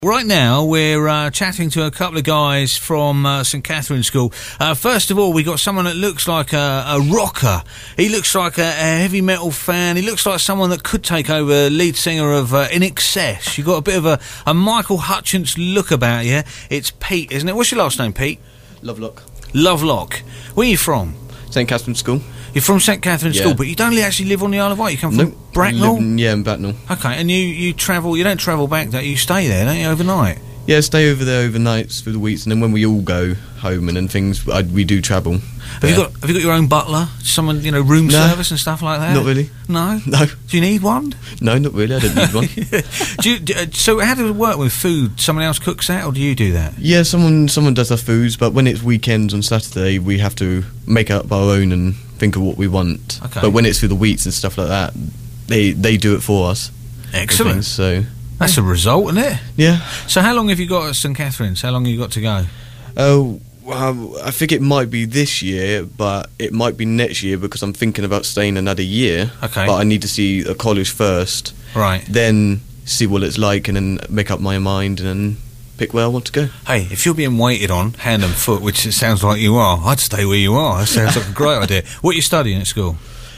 Right now, we're chatting to a couple of guys from St Catherine's School. First of all, we got someone that looks like a rocker. He looks like a heavy metal fan. He looks like someone that could take over lead singer of In Excess. You've got a bit of a Michael Hutchence look about you. It's Pete, isn't it? What's your last name, Pete? Lovelock. Lovelock. Where are you from? St Catherine's School. You're from St Catherine's School, but you don't actually live on the Isle of Wight. You come from Bracknell? In Bracknell. Okay, and you travel, you don't travel back, you stay there, don't you, overnight? Yeah, stay over there overnights for the weeks, and then when we all go home and then things, we do travel. Have you got your own butler? Someone, room service and stuff like that? Not really. No? No. Do you need one? No, not really, I don't need one. So how does it work with food? Someone else cooks that, or do you do that? Yeah, someone does our foods, but when it's weekends on Saturday, we have to make up our own and think of what we want. Okay. But when it's for the weeks and stuff like that, they do it for us. Excellent. Things, so that's a result, isn't it? Yeah. So how long have you got at St Catherine's? How long have you got to go? Oh, well, I think it might be this year, but it might be next year because I'm thinking about staying another year. Okay. But I need to see a college first. Right. Then see what it's like and then make up my mind and then pick where I want to go. Hey, if you're being waited on, hand and foot, which it sounds like you are, I'd stay where you are. That sounds like a great idea. What are you studying at school?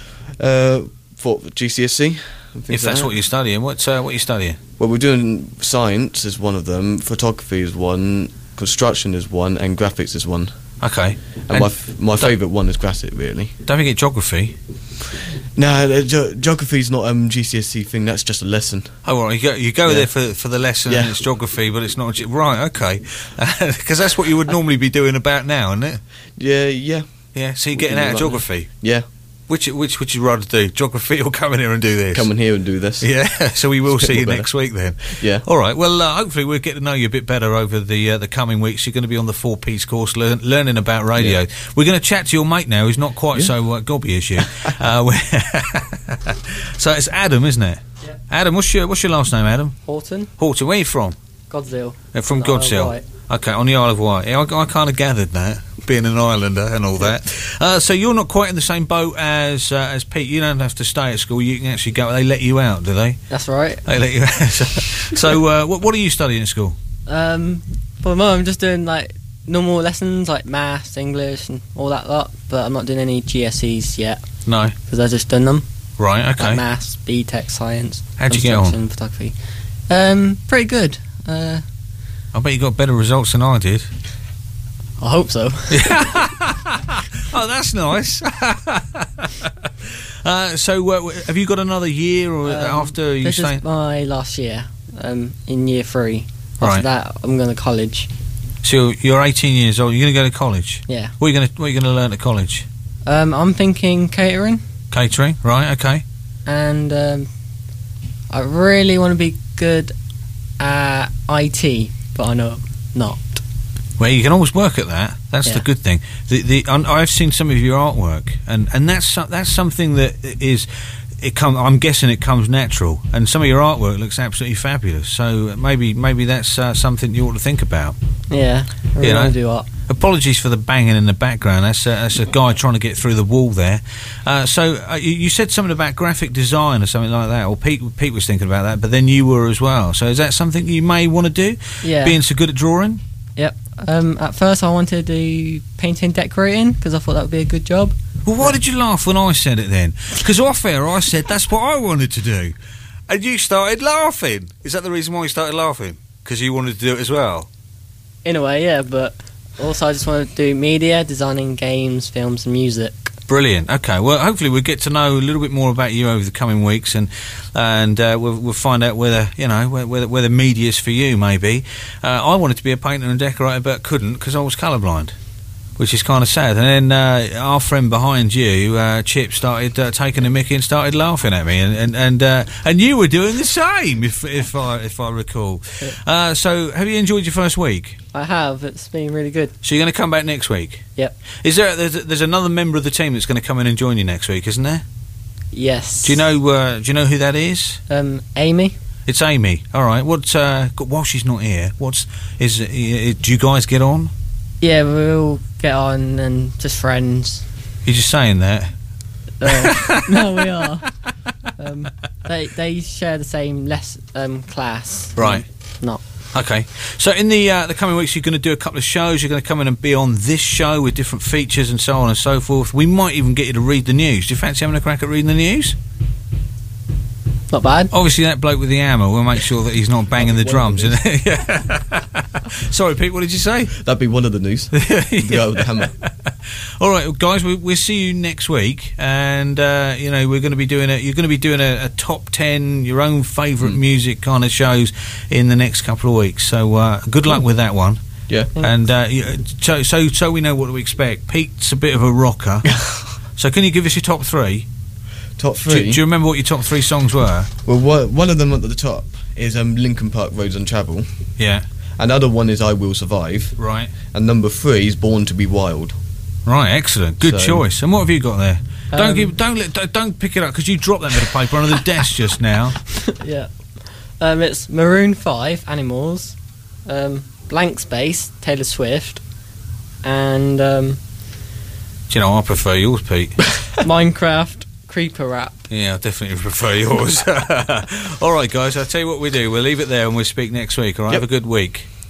For GCSE. If that's what you're studying, what are you studying? Well, we're doing science is one of them, photography is one, construction is one, and graphics is one. Okay. And my favourite one is graphic, really. Don't forget geography. No, geography's not a GCSE thing. That's just a lesson. Oh, right. You go there for the lesson, and it's geography, but it's not. Right, okay. Because that's what you would normally be doing about now, isn't it? Yeah. Yeah. So you're getting out of geography. Yeah. Which would you rather do, geography or come in here and do this? Come in here and do this. Yeah. So we will see you next week then. Yeah. All right. Well, hopefully we'll get to know you a bit better over the coming weeks. You're going to be on the 4Ps course, learning about radio. Yeah. We're going to chat to your mate now, who's not quite so gobby as you. So it's Adam, isn't it? Yeah. Adam, what's your last name, Adam? Horton. Horton. Where are you from? Godshill. From Godshill. Okay, on the Isle of Wight. Yeah, I kind of gathered that, being an islander and all that. So you're not quite in the same boat as Pete. You don't have to stay at school. You can actually go. They let you out, do they? That's right. They let you out. So what are you studying at school? For the moment, I'm just doing like normal lessons like maths, English, and all that lot. But I'm not doing any GCSEs yet. No, because I've just done them. Right. Okay. Like maths, BTEC, science. How'd you get on? Photography. Pretty good. I bet you got better results than I did. I hope so. Oh, that's nice. So have you got another year or after you this staying? is my last year. In year 3. After Right. that, I'm going to college. So you're 18 years old. You're going to go to college. Yeah. What are you going to learn at college? I'm thinking catering. Catering. Right. Okay. And I really want to be good at IT, but I know not. Well, you can always work at that. That's the good thing. I've seen some of your artwork, and that's something that is. I'm guessing it comes natural, and some of your artwork looks absolutely fabulous. So maybe that's something you ought to think about. Yeah, I really want to do art. Apologies for the banging in the background. That's a guy trying to get through the wall there. So you said something about graphic design or something like that, or Pete was thinking about that, but then you were as well. So is that something you may want to do? Yeah. Being so good at drawing? Yep. At first I wanted to do painting and decorating because I thought that would be a good job. Well, why did you laugh when I said it then? Because off air I said that's what I wanted to do. And you started laughing. Is that the reason why you started laughing? Because you wanted to do it as well? In a way, yeah, but also I just want to do media, designing games, films and music. Brilliant. Okay. Well, hopefully we'll get to know a little bit more about you over the coming weeks, and we'll find out whether the media's for you. Maybe I wanted to be a painter and decorator, but couldn't because I was colourblind, which is kind of sad. And then our friend behind you, Chip, started taking a mickey and started laughing at me, and you were doing the same, if I recall. So, have you enjoyed your first week? I have. It's been really good. So you're going to come back next week? Yep. Is there's another member of the team that's going to come in and join you next week, isn't there? Yes. Do you know who that is? Amy. It's Amy. All right. While she's not here, do you guys get on? Yeah, we'll get on and just friends. You're just saying that? No, we are. They share the same class. Right. Not. Okay. So in the coming weeks, you're going to do a couple of shows. You're going to come in and be on this show with different features and so on and so forth. We might even get you to read the news. Do you fancy having a crack at reading the news? Not bad. Obviously, that bloke with the hammer, we'll make sure that he's not banging the drums. Sorry, Pete, what did you say? That'd be one of the news. The guy with the hammer. All right, guys, we'll see you next week, and we're going to be doing you're going to be doing a top 10, your own favourite music kind of shows in the next couple of weeks. So good luck with that one. Yeah. And so we know what to expect. Pete's a bit of a rocker. So can you give us your top 3? Top 3? Do you remember what your top 3 songs were? Well, one of them at the top is Linkin Park, Roads Untraveled. Yeah. Another one is I Will Survive. Right. And number 3 is Born to Be Wild. Right, excellent. Good choice. And what have you got there? Don't pick it up, because you dropped that bit of paper under the desk just now. Yeah. It's Maroon 5, Animals, Blank Space, Taylor Swift, and do you know, I prefer yours, Pete. Minecraft Creeper Rap. Yeah, I definitely prefer yours. All right, guys, I'll tell you what we do. We'll leave it there and we'll speak next week. All right, have a good week.